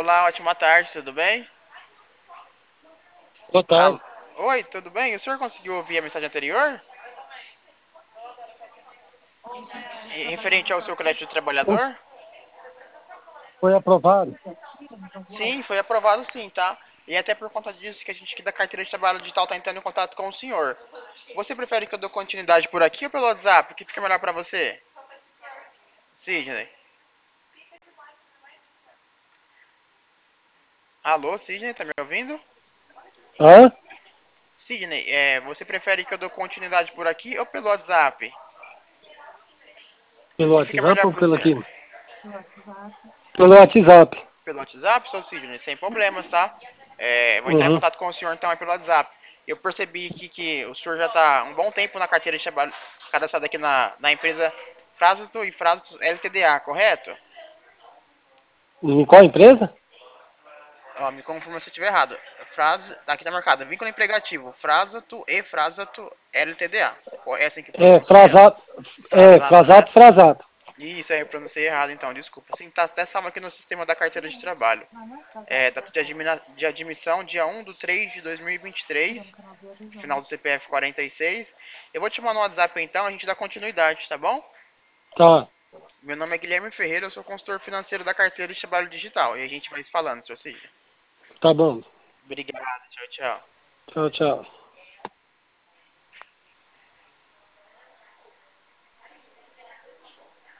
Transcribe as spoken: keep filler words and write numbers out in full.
Olá, ótima tarde, tudo bem? Boa Alô? tarde. Oi, tudo bem? O senhor conseguiu ouvir a mensagem anterior? E- Referente ao seu crédito de Sim, trabalhador? foi aprovado. Sim, foi aprovado sim, tá? E até por conta disso que a gente aqui da carteira de trabalho digital está entrando em contato com o senhor. Você prefere que eu dou continuidade por aqui ou pelo WhatsApp? O que fica melhor pra você? Sidney. Alô, Sidney, tá me ouvindo? Hã? Sidney, é, você prefere que eu dou continuidade por aqui ou pelo WhatsApp? O Pelo que fica WhatsApp melhor ou pra pelo você? aqui? Pelo WhatsApp. Pelo WhatsApp, seu Sidney, sem problemas, tá? É, vou entrar em Uhum. contato com o senhor então é pelo WhatsApp. Eu percebi aqui que o senhor já está um bom tempo na carteira de trabalho cadastrado aqui na, na empresa Frasito e Frasito L T D A, correto? Em qual empresa? Ó, me confirma se eu estiver errado. Frase, tá aqui na marcada, vínculo empregativo, Frasito e Frasito L T D A. É assim que É, pronuncia? frasato. É, Frasato, né? frasato, frasato. Isso aí, eu pronunciei errado então, desculpa. Sim, tá até salvo aqui no sistema da carteira de trabalho. É, data de, admina- de admissão, dia um de três de dois mil e vinte e três, final do C P F quarenta e seis. Eu vou te mandar no WhatsApp então, a gente dá continuidade, tá bom? Tá, Meu nome é Guilherme Ferreira, eu sou consultor financeiro da carteira de trabalho digital. E a gente vai se falando, seu Cid. tá bom. Obrigado, tchau, tchau. Tchau, tchau.